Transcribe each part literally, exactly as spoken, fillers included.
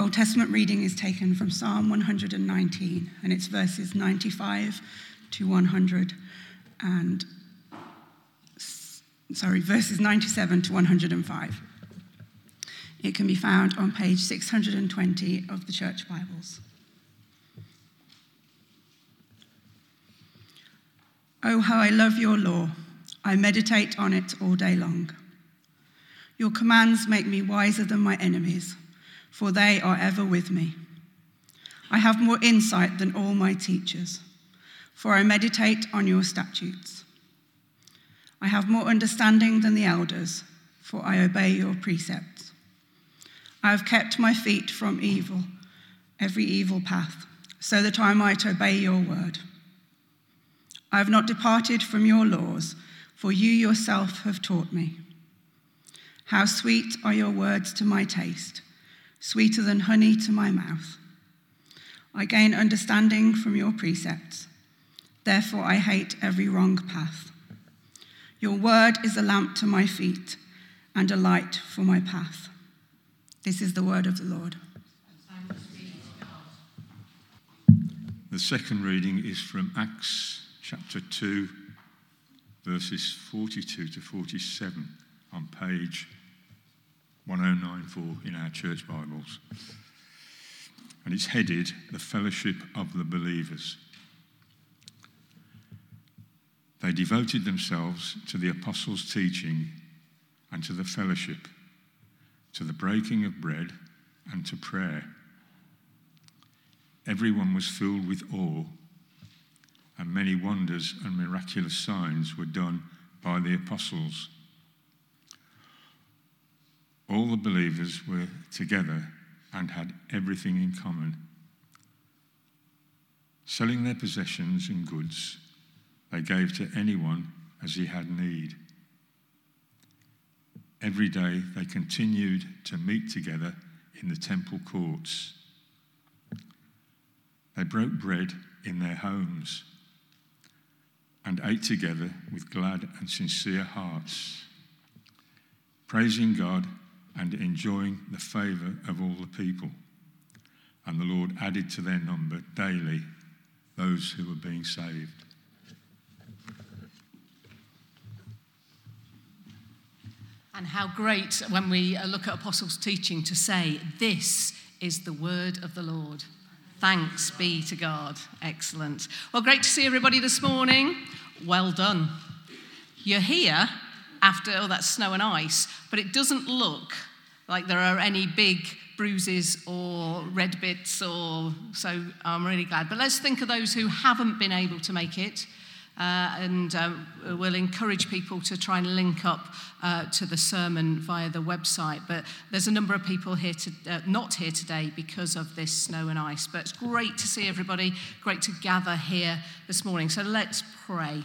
Old Testament reading is taken from Psalm one hundred nineteen, and it's verses ninety-five to one hundred and, sorry, verses ninety-seven to one hundred five. It can be found on page six hundred twenty of the Church Bibles. Oh, how I love your law. I meditate on it all day long. Your commands make me wiser than my enemies, for they are ever with me. I have more insight than all my teachers, for I meditate on your statutes. I have more understanding than the elders, for I obey your precepts. I have kept my feet from evil, every evil path, so that I might obey your word. I have not departed from your laws, for you yourself have taught me. How sweet are your words to my taste, sweeter than honey to my mouth. I gain understanding from your precepts. Therefore I hate every wrong path. Your word is a lamp to my feet and a light for my path. This is the word of the Lord. The second reading is from Acts chapter two, verses forty-two to forty-seven on page one oh nine four in our church Bibles. And it's headed, The Fellowship of the Believers. They devoted themselves to the apostles' teaching and to the fellowship, to the breaking of bread and to prayer. Everyone was filled with awe, and many wonders and miraculous signs were done by the apostles. All the believers were together and had everything in common. Selling their possessions and goods, they gave to anyone as he had need. Every day they continued to meet together in the temple courts. They broke bread in their homes and ate together with glad and sincere hearts, praising God and enjoying the favour of all the people. And the Lord added to their number daily those who were being saved. And how great when we look at Apostles' teaching to say, this is the word of the Lord. Thanks be to God. Excellent. Well, great to see everybody this morning. Well done. You're here after all that snow and ice, but it doesn't look like there are any big bruises or red bits, or so I'm really glad. But let's think of those who haven't been able to make it, uh, and uh, we'll encourage people to try and link up uh, to the sermon via the website. But there's a number of people here to, uh, not here today because of this snow and ice. But it's great to see everybody, great to gather here this morning. So let's pray.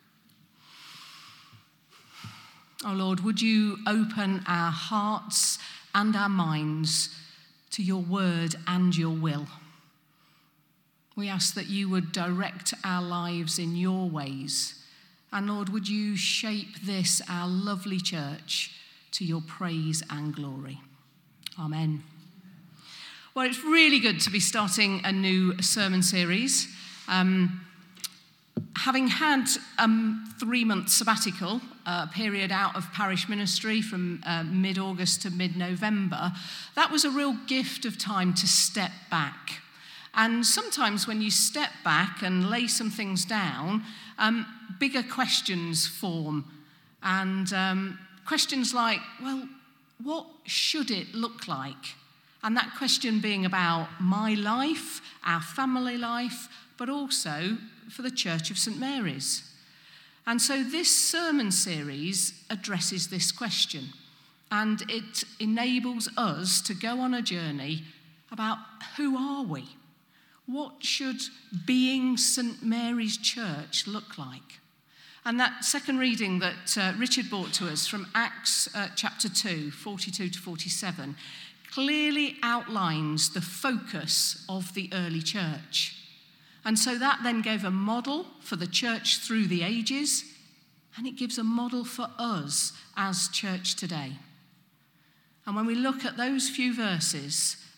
Oh Lord, would you open our hearts and our minds to your word and your will. We ask that you would direct our lives in your ways. And Lord, would you shape this, our lovely church, to your praise and glory. Amen. Well, it's really good to be starting a new sermon series. Um, Having had a um, three-month sabbatical, a uh, period out of parish ministry from uh, mid-August to mid-November, that was a real gift of time to step back. And sometimes when you step back and lay some things down, um, bigger questions form. And um, questions like, well, what should it look like? And that question being about my life, our family life, but also for the Church of St Mary's. And so this sermon series addresses this question, and it enables us to go on a journey about who are we? What should being St Mary's Church look like? And that second reading that uh, Richard brought to us from Acts uh, chapter two, forty-two to forty-seven, clearly outlines the focus of the early church. And so that then gave a model for the church through the ages, and it gives a model for us as church today. And when we look at those few verses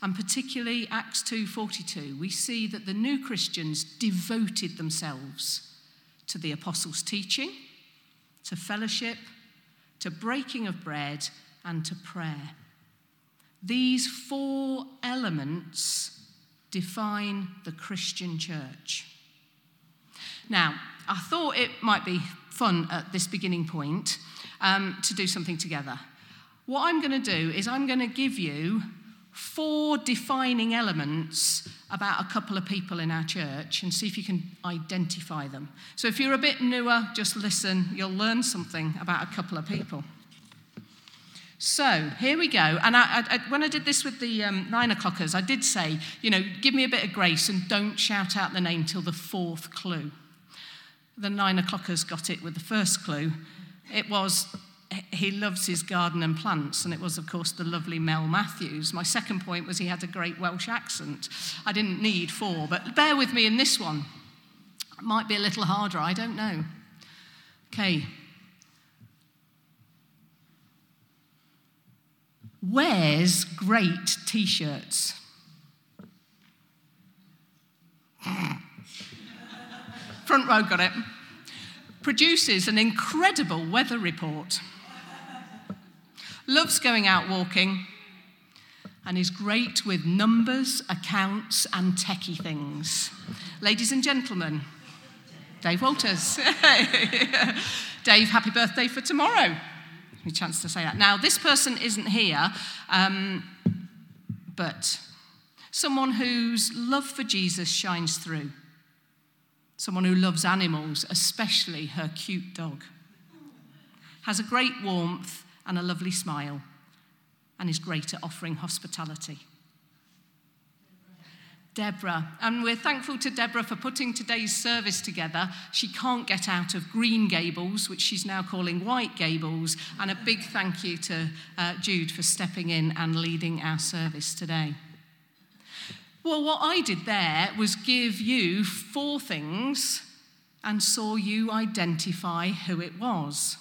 and particularly Acts two forty-two, we see that the new Christians devoted themselves to the apostles' teaching, to fellowship, to breaking of bread, and to prayer. These four elements define the Christian church. Now, I thought it might be fun at this beginning point um, to do something together. What I'm going to do is I'm going to give you four defining elements about a couple of people in our church and see if you can identify them. So if you're a bit newer, just listen. You'll learn something about a couple of people. So here we go. And I, I, when I did this with the um, nine o'clockers, I did say, you know, give me a bit of grace and don't shout out the name till the fourth clue. The nine o'clockers got it with the first clue. It was, he loves his garden and plants, and it was, of course, the lovely Mel Matthews. My second point was he had a great Welsh accent. I didn't need four, but bear with me in this one. It might be a little harder, I don't know. Okay. Wears great T-shirts. Front row got it. Produces an incredible weather report. Loves going out walking. And is great with numbers, accounts, and techie things. Ladies and gentlemen, Dave Walters. Dave, happy birthday for tomorrow. A chance to say that. Now, this person isn't here, um, but someone whose love for Jesus shines through. Someone who loves animals, especially her cute dog. Has a great warmth and a lovely smile, and is great at offering hospitality. Deborah. And we're thankful to Deborah for putting today's service together. She can't get out of Green Gables, which she's now calling White Gables. And a big thank you to uh, Jude for stepping in and leading our service today. Well, what I did there was give you four things and saw you identify who it was.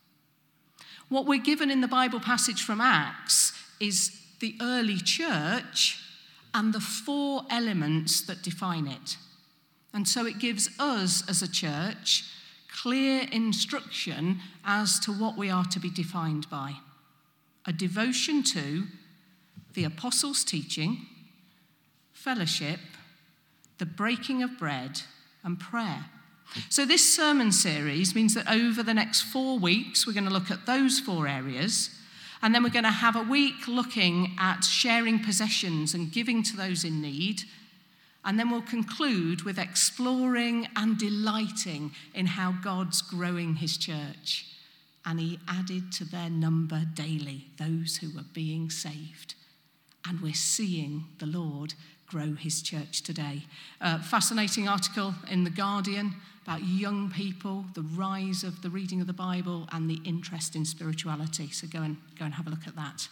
What we're given in the Bible passage from Acts is the early church and the four elements that define it. And so it gives us as a church clear instruction as to what we are to be defined by. A devotion to the apostles' teaching, fellowship, the breaking of bread, and prayer. So this sermon series means that over the next four weeks, we're going to look at those four areas. And then we're going to have a week looking at sharing possessions and giving to those in need. And then we'll conclude with exploring and delighting in how God's growing his church. And he added to their number daily those who were being saved. And we're seeing the Lord grow his church today. Uh, fascinating article in The Guardian about young people, the rise of the reading of the Bible and the interest in spirituality. So go and go and have a look at that.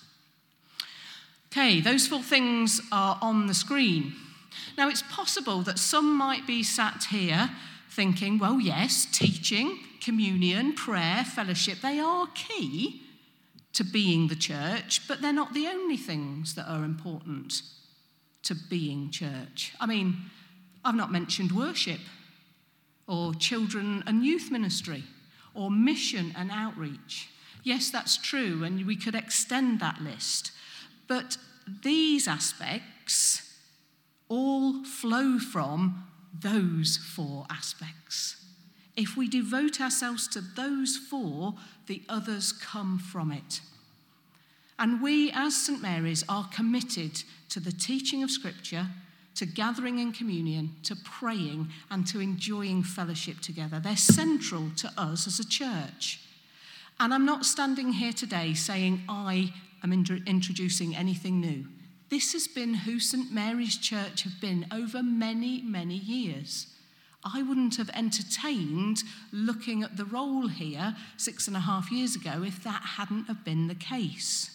Okay, those four things are on the screen. Now, it's possible that some might be sat here thinking, well, yes, teaching, communion, prayer, fellowship, they are key to being the church, but they're not the only things that are important to being church. I mean, I've not mentioned worship, or children and youth ministry, or mission and outreach. Yes, that's true, and we could extend that list. But these aspects all flow from those four aspects. If we devote ourselves to those four, the others come from it. And we, as Saint Mary's, are committed to the teaching of Scripture, to gathering in communion, to praying, and to enjoying fellowship together. They're central to us as a church. And I'm not standing here today saying I am in- introducing anything new. This has been who Saint Mary's Church have been over many, many years. I wouldn't have entertained looking at the role here six and a half years ago if that hadn't have been the case.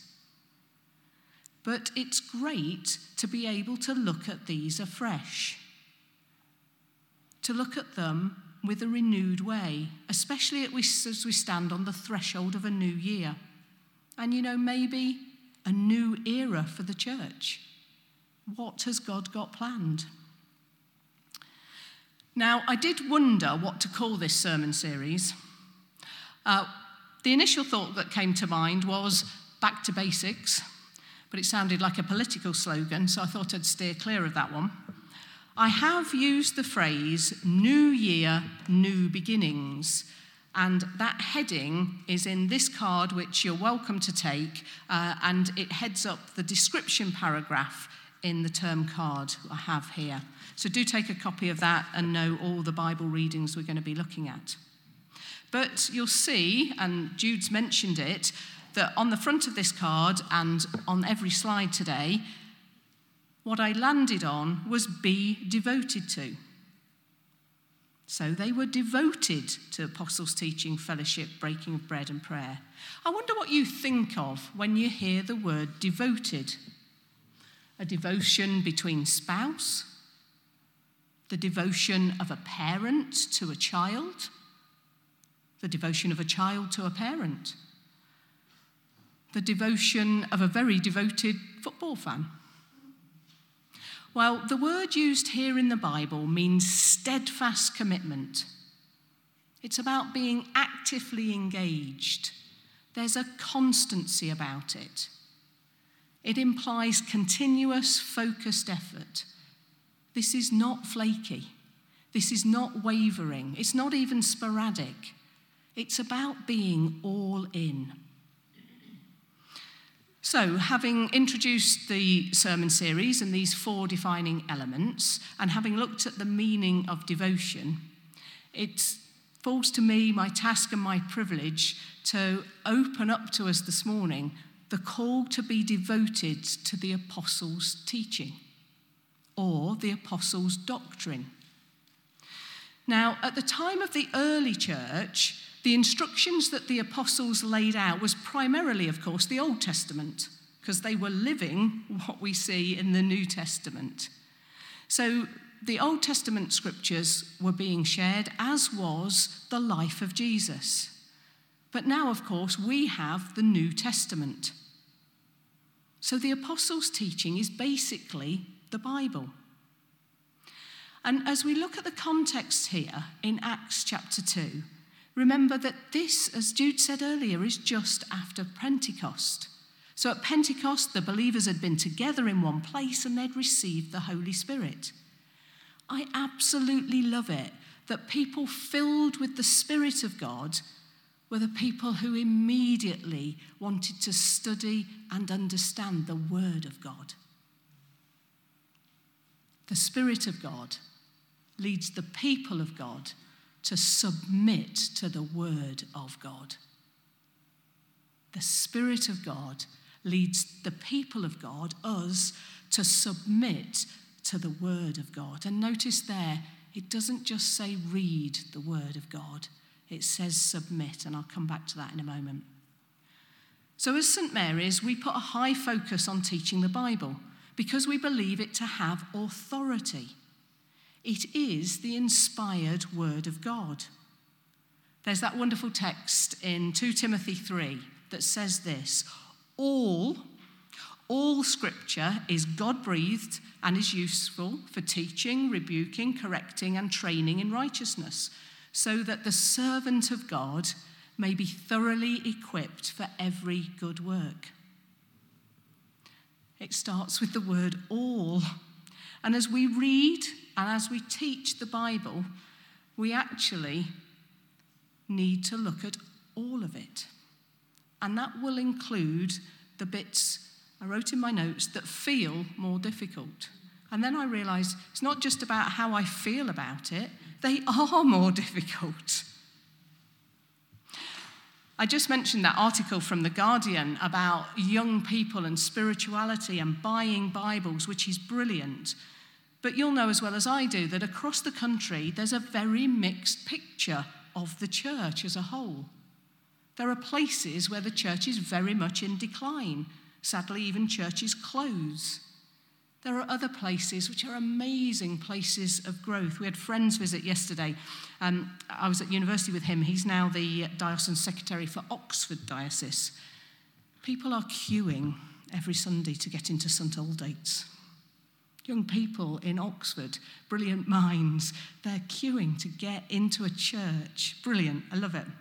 But it's great to be able to look at these afresh, to look at them with a renewed way, especially as we stand on the threshold of a new year. And, you know, maybe a new era for the church. What has God got planned? Now, I did wonder what to call this sermon series. Uh, the initial thought that came to mind was Back to Basics, but it sounded like a political slogan, so I thought I'd steer clear of that one. I have used the phrase New Year, New Beginnings, and that heading is in this card, which you're welcome to take, uh, and it heads up the description paragraph in the term card I have here. So do take a copy of that and know all the Bible readings we're going to be looking at. But you'll see, and Jude's mentioned it, that on the front of this card and on every slide today, what I landed on was be devoted to. So they were devoted to apostles' teaching, fellowship, breaking of bread and prayer. I wonder what you think of when you hear the word devoted. A devotion between spouse, the devotion of a parent to a child, the devotion of a child to a parent, the devotion of a very devoted football fan. Well, the word used here in the Bible means steadfast commitment. It's about being actively engaged. There's a constancy about it. It implies continuous, focused effort. This is not flaky. This is not wavering. It's not even sporadic. It's about being all in. So, having introduced the sermon series and these four defining elements, and having looked at the meaning of devotion, it falls to me, my task and my privilege, to open up to us this morning the call to be devoted to the apostles' teaching, or the apostles' doctrine. Now, at the time of the early church, the instructions that the apostles laid out was primarily, of course, the Old Testament, because they were living what we see in the New Testament. So the Old Testament scriptures were being shared, as was the life of Jesus. But now, of course, we have the New Testament. So the apostles' teaching is basically the Bible. And as we look at the context here in Acts chapter two, remember that this, as Jude said earlier, is just after Pentecost. So at Pentecost, the believers had been together in one place and they'd received the Holy Spirit. I absolutely love it that people filled with the Spirit of God were the people who immediately wanted to study and understand the Word of God. The Spirit of God leads the people of God to submit to the Word of God. The Spirit of God leads the people of God, us, to submit to the Word of God. And notice there, it doesn't just say read the Word of God. It says submit, and I'll come back to that in a moment. So as Saint Mary's, we put a high focus on teaching the Bible because we believe it to have authority. It is the inspired Word of God. There's that wonderful text in Second Timothy three that says this: all, all scripture is God-breathed and is useful for teaching, rebuking, correcting, and training in righteousness, so that the servant of God may be thoroughly equipped for every good work. It starts with the word all. And as we read and as we teach the Bible, we actually need to look at all of it. And that will include the bits I wrote in my notes that feel more difficult. And then I realised it's not just about how I feel about it, they are more difficult. I just mentioned that article from The Guardian about young people and spirituality and buying Bibles, which is brilliant. But you'll know as well as I do that across the country, there's a very mixed picture of the church as a whole. There are places where the church is very much in decline. Sadly, even churches close. There are other places which are amazing places of growth. We had friends visit yesterday. Um, I was at university with him. He's now the diocesan secretary for Oxford Diocese. People are queuing every Sunday to get into St Aldate's. Young people in Oxford, brilliant minds, they're queuing to get into a church. Brilliant, I love it.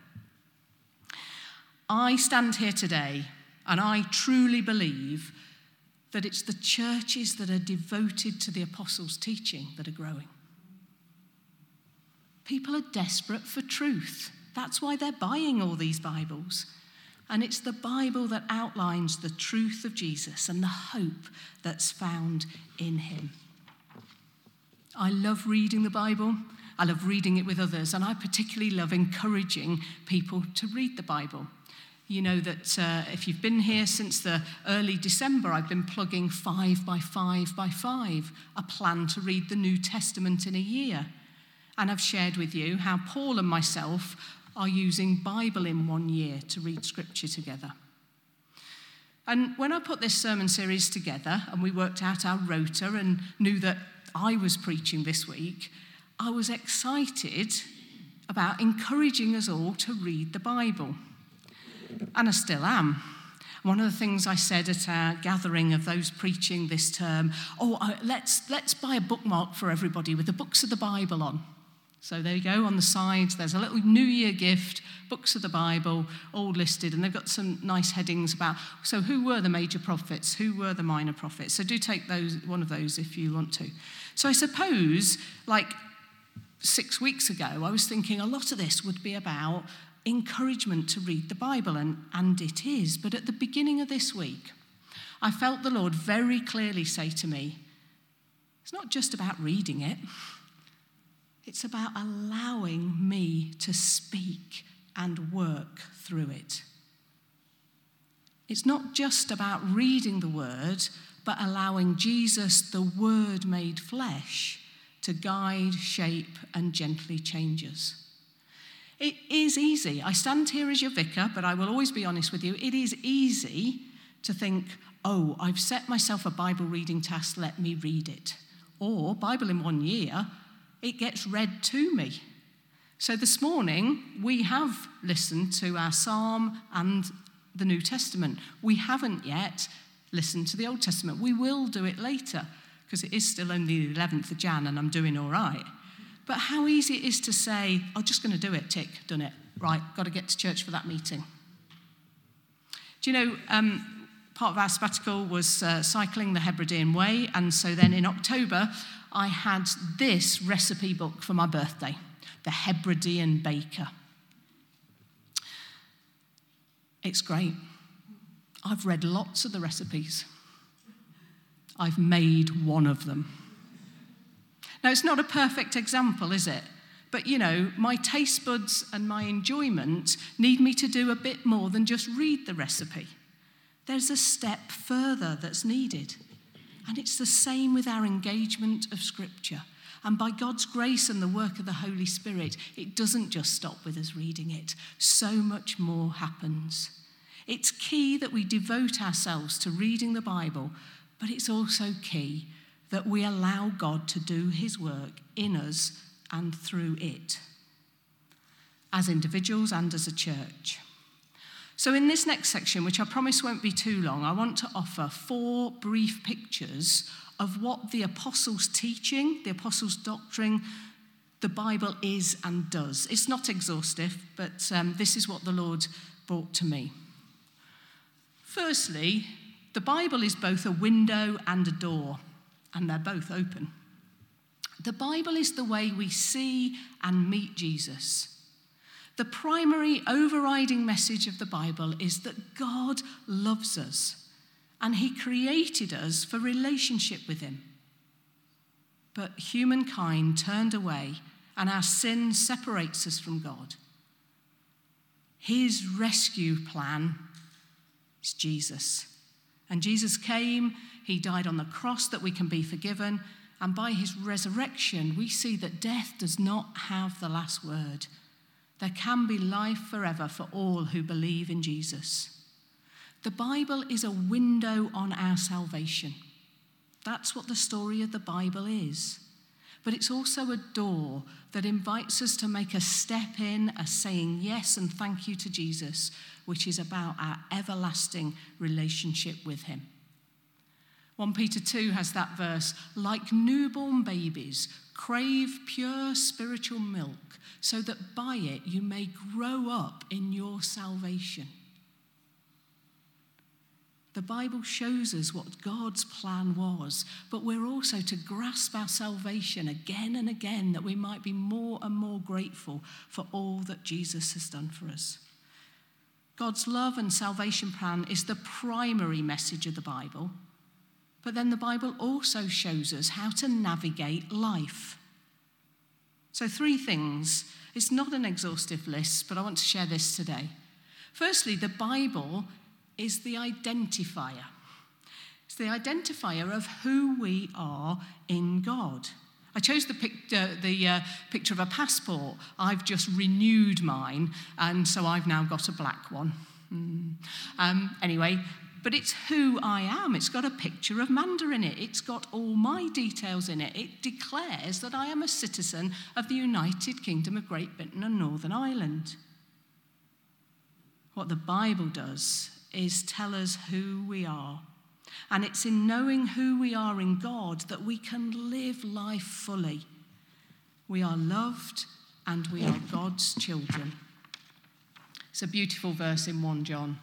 I stand here today and I truly believe that it's the churches that are devoted to the apostles' teaching that are growing. People are desperate for truth. That's why they're buying all these Bibles. And it's the Bible that outlines the truth of Jesus and the hope that's found in him. I love reading the Bible. I love reading it with others. And I particularly love encouraging people to read the Bible. You know that uh, if you've been here since the early December, I've been plugging five by five by five, a plan to read the New Testament in a year. And I've shared with you how Paul and myself are using Bible in one year to read scripture together. And when I put this sermon series together and we worked out our rota and knew that I was preaching this week, I was excited about encouraging us all to read the Bible. And I still am. One of the things I said at our gathering of those preaching this term, oh, uh, let's, let's buy a bookmark for everybody with the books of the Bible on. So there you go, on the sides, there's a little New Year gift, books of the Bible, all listed, and they've got some nice headings about, so who were the major prophets, who were the minor prophets? So do take those, one of those if you want to. So I suppose, like six weeks ago, I was thinking a lot of this would be about encouragement to read the Bible, and, and it is. But at the beginning of this week, I felt the Lord very clearly say to me, it's not just about reading it. It's about allowing me to speak and work through it. It's not just about reading the word, but allowing Jesus, the word made flesh, to guide, shape, and gently change us. It is easy. I stand here as your vicar, but I will always be honest with you. It is easy to think, oh, I've set myself a Bible reading task, let me read it. Or, Bible in one year, it gets read to me. So this morning, we have listened to our Psalm and the New Testament. We haven't yet listened to the Old Testament. We will do it later, because it is still only the eleventh of January and I'm doing all right. But how easy it is to say, I'm just going to do it, tick, done it. Right, got to get to church for that meeting. Do you know, um, part of our sabbatical was uh, cycling the Hebridean Way, and so then in October, I had this recipe book for my birthday, The Hebridean Baker. It's great. I've read lots of the recipes. I've made one of them. Now, it's not a perfect example, is it? But, you know, my taste buds and my enjoyment need me to do a bit more than just read the recipe. There's a step further that's needed. And it's the same with our engagement of Scripture. And by God's grace and the work of the Holy Spirit, it doesn't just stop with us reading it. So much more happens. It's key that we devote ourselves to reading the Bible, but it's also key that we allow God to do his work in us and through it, as individuals and as a church. So in this next section, which I promise won't be too long, I want to offer four brief pictures of what the apostles' teaching, the apostles' doctrine, the Bible is and does. It's not exhaustive, but um, this is what the Lord brought to me. Firstly, the Bible is both a window and a door, and they're both open. The Bible is the way we see and meet Jesus. The primary overriding message of the Bible is that God loves us and he created us for relationship with him. But humankind turned away and our sin separates us from God. His rescue plan is Jesus. And Jesus came, he died on the cross that we can be forgiven, and by his resurrection we see that death does not have the last word. There can be life forever for all who believe in Jesus. The Bible is a window on our salvation. That's what the story of the Bible is. But it's also a door that invites us to make a step in, a saying yes and thank you to Jesus, which is about our everlasting relationship with him. First Peter two has that verse, like newborn babies, crave pure spiritual milk, so that by it you may grow up in your salvation. The Bible shows us what God's plan was, but we're also to grasp our salvation again and again, that we might be more and more grateful for all that Jesus has done for us. God's love and salvation plan is the primary message of the Bible, but then the Bible also shows us how to navigate life. So three things. It's not an exhaustive list, but I want to share this today. Firstly, the Bible is the identifier. It's the identifier of who we are in God. I chose the, pic- uh, the uh, picture of a passport. I've just renewed mine, and so I've now got a black one. Mm. Um, anyway, but it's who I am. It's got a picture of Manda in it. It's got all my details in it. It declares that I am a citizen of the United Kingdom of Great Britain and Northern Ireland. What the Bible does is tell us who we are. And it's in knowing who we are in God that we can live life fully. We are loved and we are God's children. It's a beautiful verse in First John.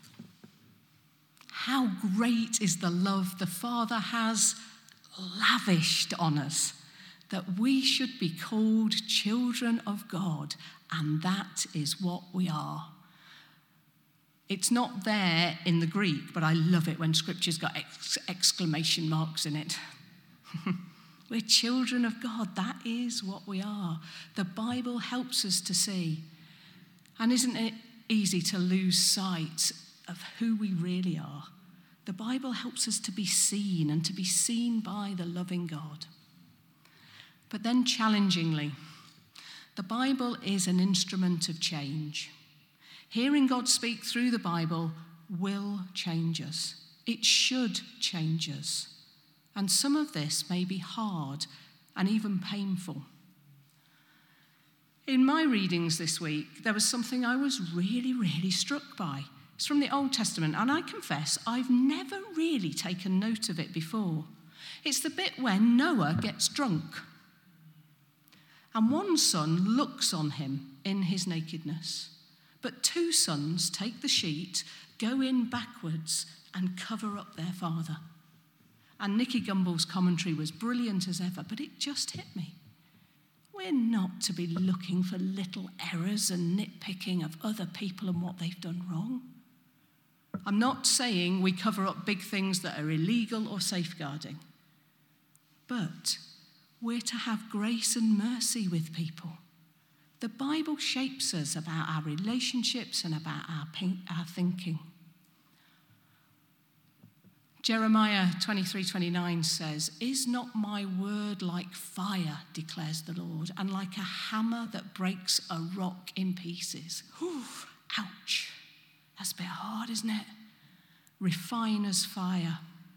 How great is the love the Father has lavished on us, that we should be called children of God, and that is what we are. It's not there in the Greek, but I love it when Scripture's got ex- exclamation marks in it. We're children of God. That is what we are. The Bible helps us to see. And isn't it easy to lose sight of who we really are? The Bible helps us to be seen and to be seen by the loving God. But then challengingly, the Bible is an instrument of change. Hearing God speak through the Bible will change us. It should change us. And some of this may be hard and even painful. In my readings this week, there was something I was really, really struck by. It's from the Old Testament, and I confess I've never really taken note of it before. It's the bit when Noah gets drunk, and one son looks on him in his nakedness. But two sons take the sheet, go in backwards, and cover up their father. And Nicky Gumbel's commentary was brilliant as ever, but it just hit me. We're not to be looking for little errors and nitpicking of other people and what they've done wrong. I'm not saying we cover up big things that are illegal or safeguarding, but we're to have grace and mercy with people. The Bible shapes us about our relationships and about our, our thinking. Jeremiah twenty-three twenty-nine says, "Is not my word like fire, declares the Lord, and like a hammer that breaks a rock in pieces?" Whew, ouch. That's a bit hard, isn't it? Refiner's fire.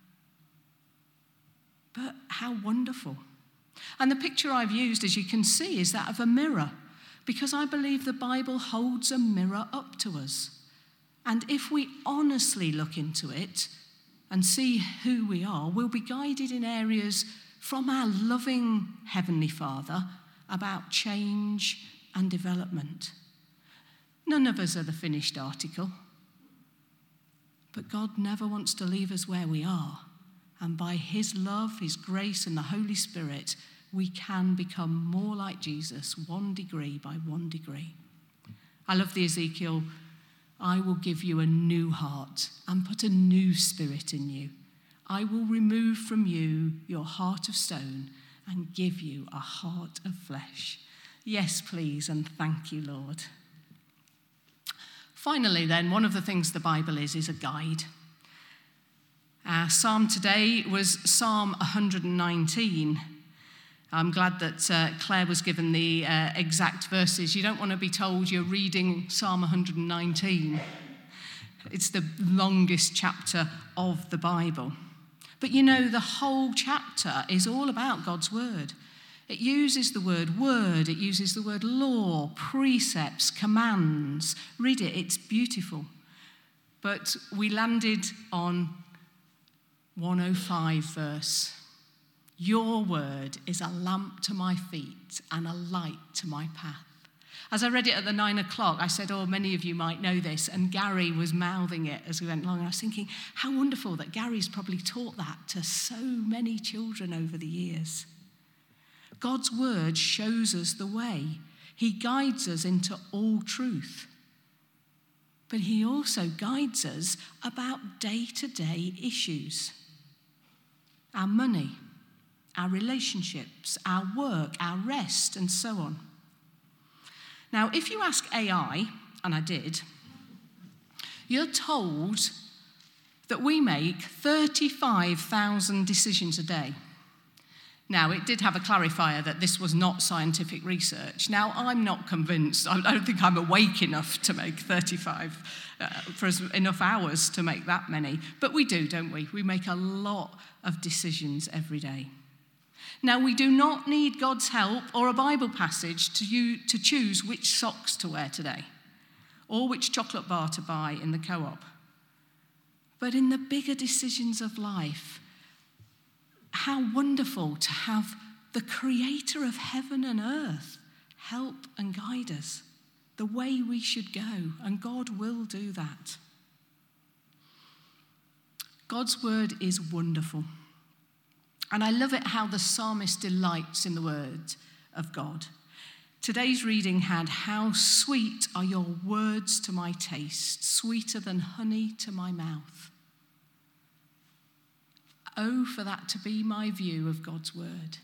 But how wonderful. And the picture I've used, as you can see, is that of a mirror, because I believe the Bible holds a mirror up to us. And if we honestly look into it and see who we are, we'll be guided in areas from our loving Heavenly Father about change and development. None of us are the finished article, but God never wants to leave us where we are. And by His love, His grace, and the Holy Spirit, we can become more like Jesus, one degree by one degree. I love the Ezekiel, "I will give you a new heart and put a new spirit in you. I will remove from you your heart of stone and give you a heart of flesh." Yes, please, and thank you, Lord. Finally, then, one of the things the Bible is, is a guide. Our psalm today was Psalm one hundred nineteen. I'm glad that uh, Claire was given the uh, exact verses. You don't want to be told you're reading Psalm one hundred nineteen. It's the longest chapter of the Bible. But you know, the whole chapter is all about God's word. It uses the word word, it uses the word law, precepts, commands. Read it, it's beautiful. But we landed on one oh five verse. Your word is a lamp to my feet and a light to my path. As I read it at the nine o'clock, I said, oh, many of you might know this, and Gary was mouthing it as we went along. And I was thinking, how wonderful that Gary's probably taught that to so many children over the years. God's word shows us the way. He guides us into all truth. But he also guides us about day-to-day issues. Our money, our relationships, our work, our rest, and so on. Now, if you ask A I, and I did, you're told that we make thirty-five thousand decisions a day. Now, it did have a clarifier that this was not scientific research. Now, I'm not convinced. I don't think I'm awake enough to make thirty-five, uh, for us, enough hours to make that many. But we do, don't we? We make a lot of decisions every day. Now, we do not need God's help or a Bible passage to, you, to choose which socks to wear today or which chocolate bar to buy in the co-op. But in the bigger decisions of life, how wonderful to have the creator of heaven and earth help and guide us the way we should go, and God will do that. God's word is wonderful. And I love it how the psalmist delights in the word of God. Today's reading had, how sweet are your words to my taste, sweeter than honey to my mouth. Oh, for that to be my view of God's word.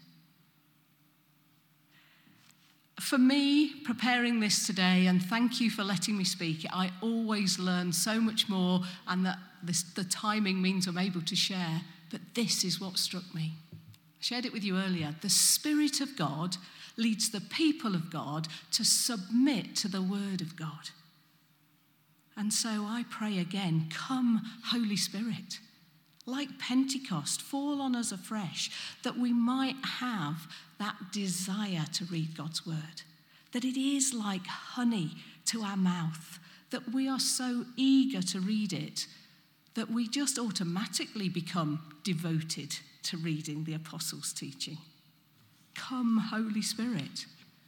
For me, preparing this today, and thank you for letting me speak, I always learn so much more, and that this, the timing means I'm able to share. But this is what struck me. I shared it with you earlier. The Spirit of God leads the people of God to submit to the word of God. And so I pray again, come, Holy Spirit, like Pentecost, fall on us afresh, that we might have that desire to read God's word, that it is like honey to our mouth, that we are so eager to read it, that we just automatically become devoted to reading the apostles' teaching. Come, Holy Spirit.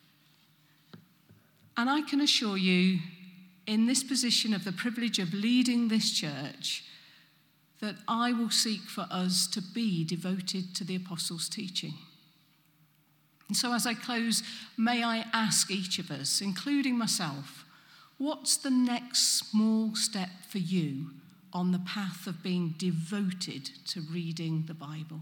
And I can assure you, in this position of the privilege of leading this church, that I will seek for us to be devoted to the apostles' teaching. And so as I close, may I ask each of us, including myself, what's the next small step for you on the path of being devoted to reading the Bible?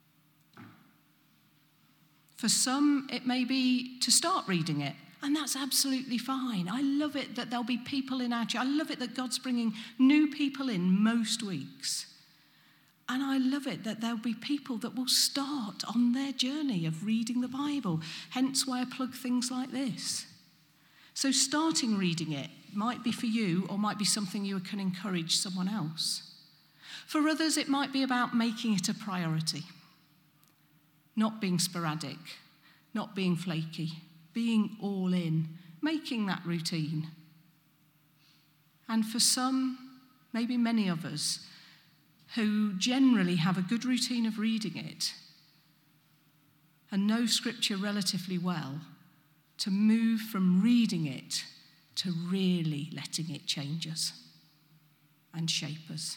For some, it may be to start reading it, and that's absolutely fine. I love it that there'll be people in our church. I love it that God's bringing new people in most weeks. And I love it that there'll be people that will start on their journey of reading the Bible, hence why I plug things like this. So starting reading it might be for you, or might be something you can encourage someone else. For others, it might be about making it a priority, not being sporadic, not being flaky, being all in, making that routine. And for some, maybe many of us, who generally have a good routine of reading it and know Scripture relatively well, to move from reading it to really letting it change us and shape us.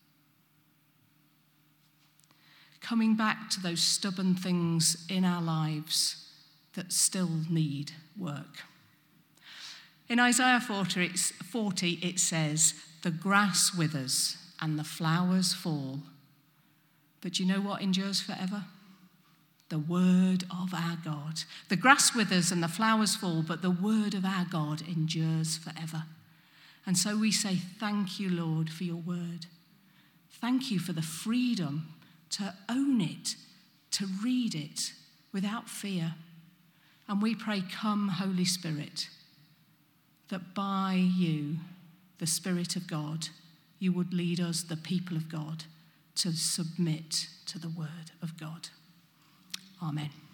Coming back to those stubborn things in our lives that still need work. In Isaiah forty, it says, the grass withers and the flowers fall, but you know what endures forever? The word of our God. The grass withers and the flowers fall, but the word of our God endures forever. And so we say, thank you, Lord, for your word. Thank you for the freedom to own it, to read it without fear. And we pray, come, Holy Spirit, that by you, the Spirit of God, you would lead us, the people of God, to submit to the word of God. Amen.